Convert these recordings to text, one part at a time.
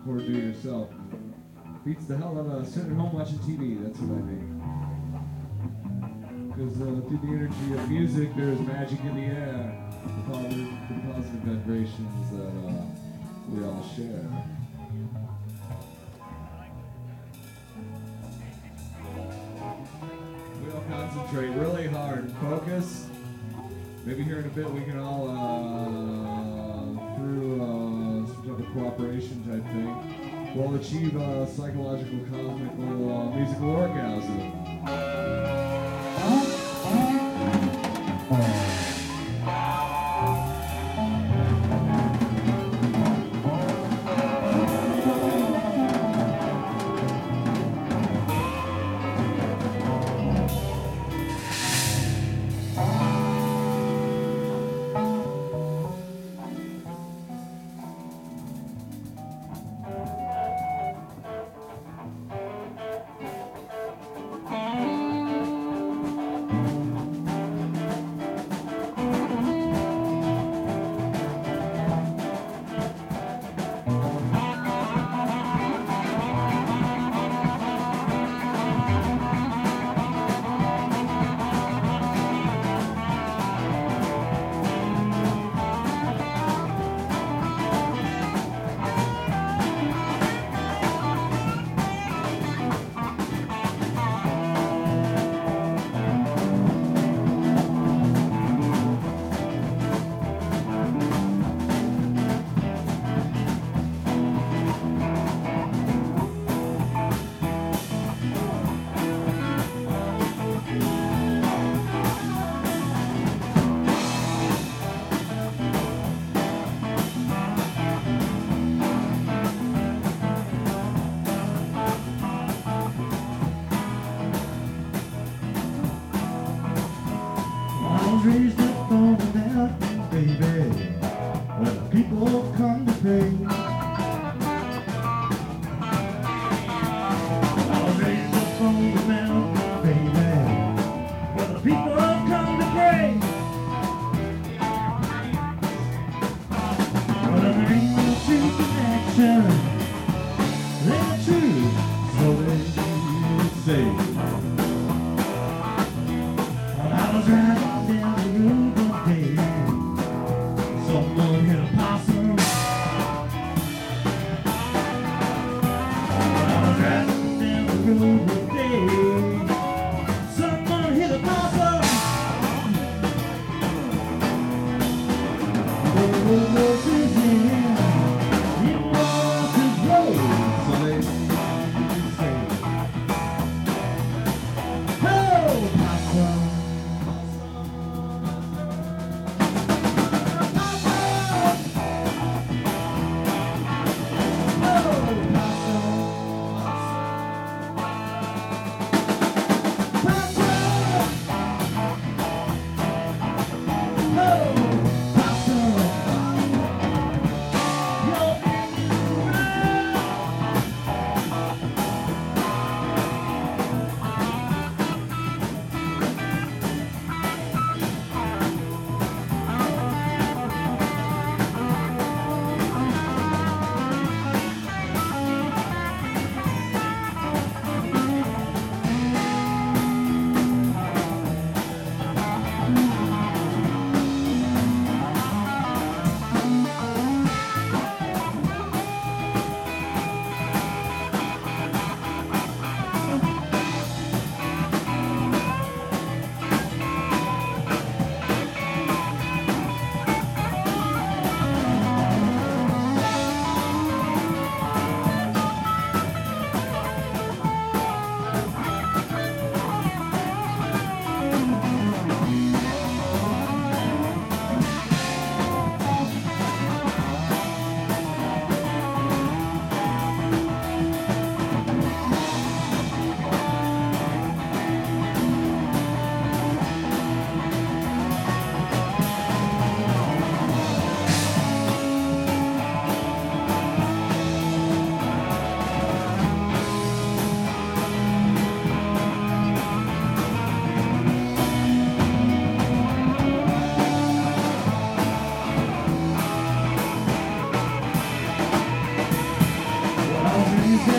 or do it yourself. Beats the hell out of sitting at home watching TV. That's what I think. Because through the energy of music, there's magic in the air. The positive vibrations that we all share. We all concentrate really hard and focus. Maybe here in a bit we can all, through some type of cooperation type thing, we'll achieve a psychological, cosmical, musical orgasm. Raised up on the mountain, baby, where the people come to pray. I was raised up on the mountain, baby, where the people come to pray. Well, there ain't no truth in action, there ain't truth, so they say. Well, I was riding down the road one day, someone hit a possum. Well, I was riding down the road one day, someone hit a possum. There were roses in it was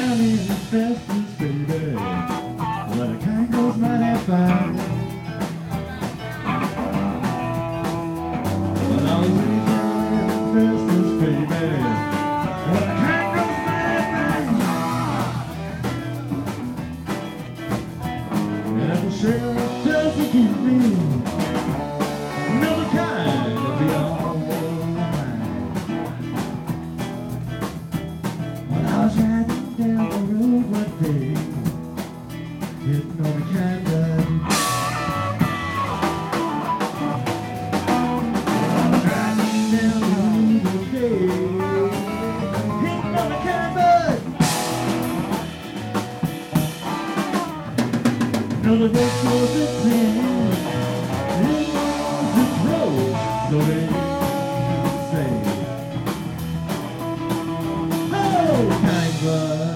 down in the fastest, baby. Well, the kind goes mighty fine. Well, I was way down in the fastest, baby. Well, the kind goes mighty fine. And if the sheriff doesn't keep me, another kind will be all mine. When I was riding down the road one day, hitting on a kind of riding down the road one day, hitting on a kind of another voice was a plan. It was a road, so they say, oh, kind of.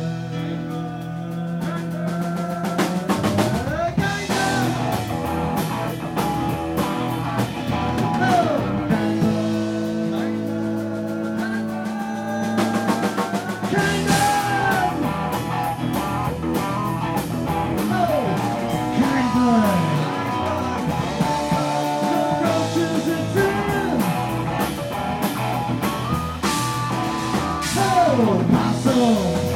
Possum!